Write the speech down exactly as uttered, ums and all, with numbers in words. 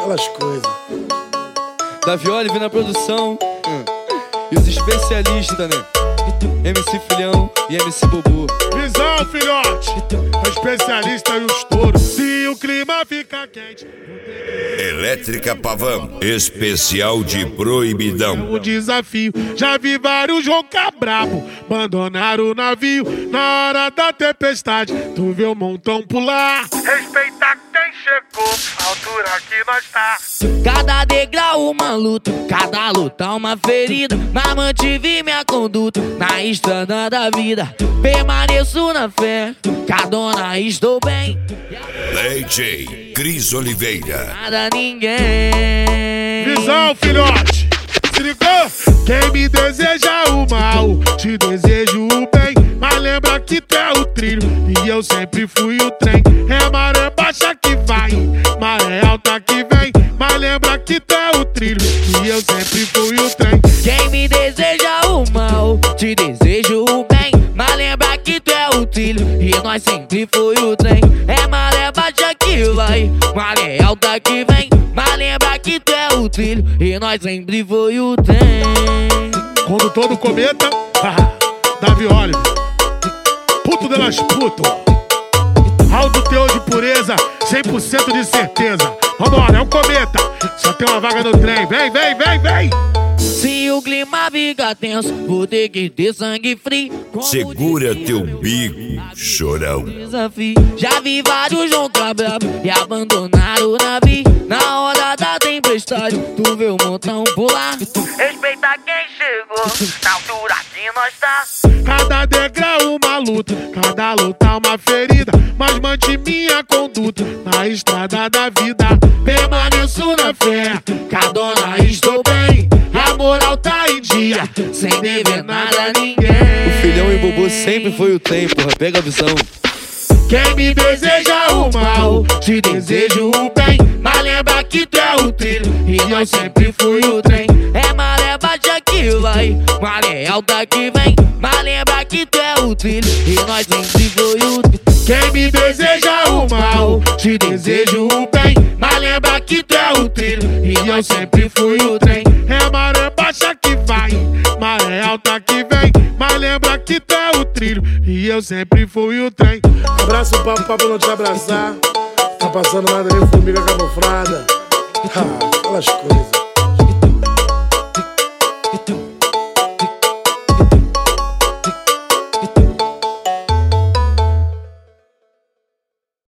aquelas coisas. Davioli vem na produção. hum. E os especialistas, né? M C Filhão e M C Bobo. Visão, filhote, é especialista e os touros. Se o clima fica quente, Elétrica Pavão, especial de proibidão. o desafio. Já vi vários roncar brabo, abandonar o navio na hora da tempestade. Tu vê o montão pular, respeitar quem chegou, a altura que nós tá. Cada degrau uma luta, cada luta uma ferida, mas mantive minha conduta na estrada da vida. Permaneço na fé, cadona estou bem. D J Cris Oliveira. Nada ninguém. Visão, filhote, se ligou? Quem me deseja o mal, te desejo o bem. Mas lembra que tu é o trilho e eu sempre fui o trem. É maré baixa que vai, maré alta que vem. Mas lembra que tu é o trilho e eu sempre fui o trem. Quem me deseja o mal, te desejo o bem. Mas lembra que tu é o trilho e nós sempre foi o trem. É maré baixa que vai, maré alta que vem. Mas lembra que tu é o trilho e nós sempre foi o trem. Quando todo cometa, Davioli, puto delas puto. Alto teor de pureza, cem por cento de certeza. Vambora, é um cometa, só tem uma vaga no trem. Vem, vem, vem, vem. Se o clima fica tenso, vou ter que ter sangue frio. Como Segura diria teu meu bico, chorão. desafio. Já vi vários joncar brabo e abandonar o navio na hora da tempestade. Tu vê o montão pular, respeita quem chegou, na altura que nós tá. Cada degrau uma luta, cada luta uma ferida. Mas mantive minha conduta na estrada da vida. Permaneço na fé, cadona estou bem. A moral tá em dia, sem dever nada a ninguém. O Filhão e o Bobo sempre foi o trem, porra. Pega a visão. Quem me deseja o mal, te desejo o bem. Mas lembra que tu é o trilho e eu sempre fui o trem. É maré baixa que vai, maré alta que vem. Mas lembra que tu é o trilho e nós sempre foi o trem. Quem me deseja o mal, te desejo o bem. Mas lembra que tu é o trilho e eu sempre fui o trem. É maré baixa que vai, maré alta que vem. Mas lembra que tu é o trilho e eu sempre fui o trem. Abraça o papo, papo não te abraçar. Tá passando nada nem formiga camuflada. Ah, aquelas coisas.